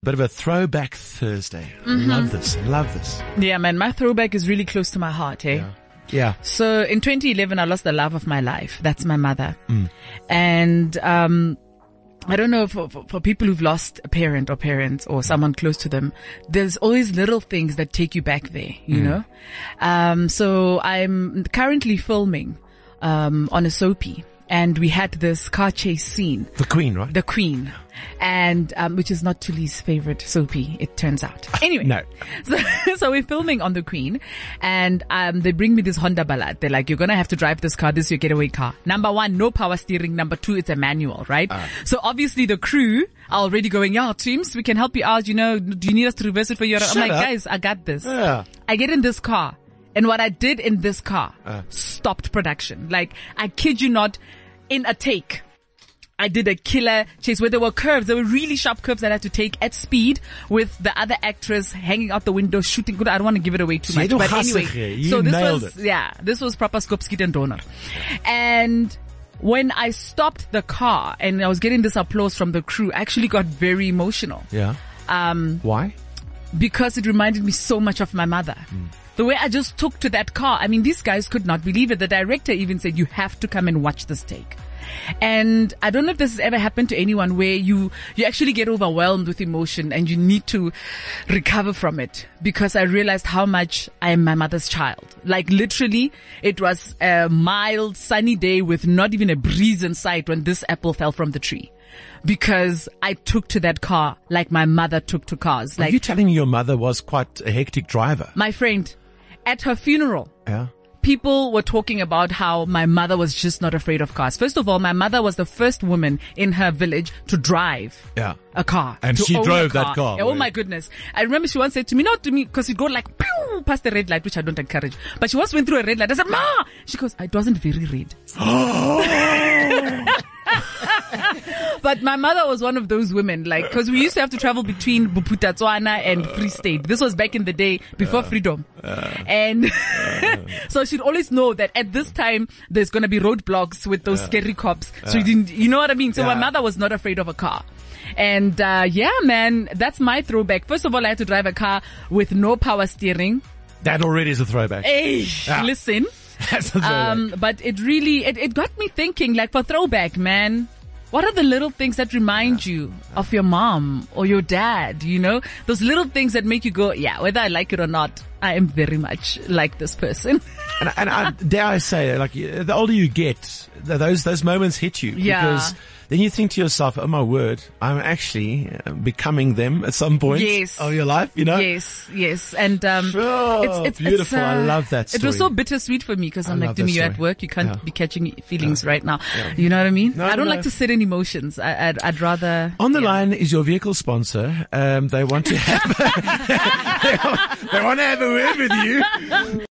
Bit of a throwback Thursday. Love this. Yeah, man, my throwback is really close to my heart, eh? Yeah. So in 2011, I lost the love of my life. That's my mother. And, I don't know, for people who've lost a parent or parents or someone close to them, there's always little things that take you back there, you know? So I'm currently filming, on a soapy. And we had this car chase scene. The Queen, right? The Queen. And, which is not Tuli's favorite soapy, it turns out. Anyway. No. So we're filming on the Queen and, they bring me this Honda Ballad. They're like, you're gonna have to drive this car. This is your getaway car. Number one, no power steering. Number two, it's a manual, right? So obviously the crew are already going, yeah, teams, we can help you out. You know, do you need us to reverse it for you? I'm like, guys, I got this. Yeah. I get in this car. And what I did in this car stopped production. Like, I kid you not, in a take, I did a killer chase where there were curves. There were really sharp curves that I had to take at speed with the other actress hanging out the window shooting. Good, I don't want to give it away too much. But anyway, so this was proper Skopskiet and Donor. And when I stopped the car and I was getting this applause from the crew, I actually got very emotional. Yeah. Why? Because it reminded me so much of my mother. The way I just took to that car. I mean, these guys could not believe it. The director even said, you have to come and watch this take. And I don't know if this has ever happened to anyone where you actually get overwhelmed with emotion and you need to recover from it, because I realized how much I am my mother's child. Like literally, it was a mild, sunny day with not even a breeze in sight when this apple fell from the tree. Because I took to that car like my mother took to cars. Are you telling me your mother was quite a hectic driver? My friend, at her funeral, people were talking about how my mother was just not afraid of cars. First of all, my mother was the first woman in her village to drive a car. And she drove that car. Oh my goodness. I remember she once said to me, not to me, because you'd go like, pew, past the red light, which I don't encourage. But she once went through a red light. I said, Ma! She goes, it wasn't very red. But my mother was one of those women, like, cause we used to have to travel between Bophuthatswana and Free State. This was back in the day before freedom. And so she'd always know that at this time there's gonna be roadblocks with those scary cops. So you know what I mean? So my mother was not afraid of a car. And, man, that's my throwback. First of all, I had to drive a car with no power steering. That already is a throwback. Hey, listen. That's a throwback. But it really, it got me thinking, like, for throwback, man, what are the little things that remind you of your mom or your dad, you know? Those little things that make you go, yeah, whether I like it or not, I am very much like this person. and I, dare I say, like, the older you get, those moments hit you. Because then you think to yourself, oh my word, I'm actually becoming them at some point of your life, you know? Yes. And, it's beautiful. I love that story. It was so bittersweet for me because I'm like, Dimi, you're at work. You can't be catching feelings right now. You know what I mean? I don't like to sit in emotions. I'd rather. On the line is your vehicle sponsor. They want to have, they want to have a word with you.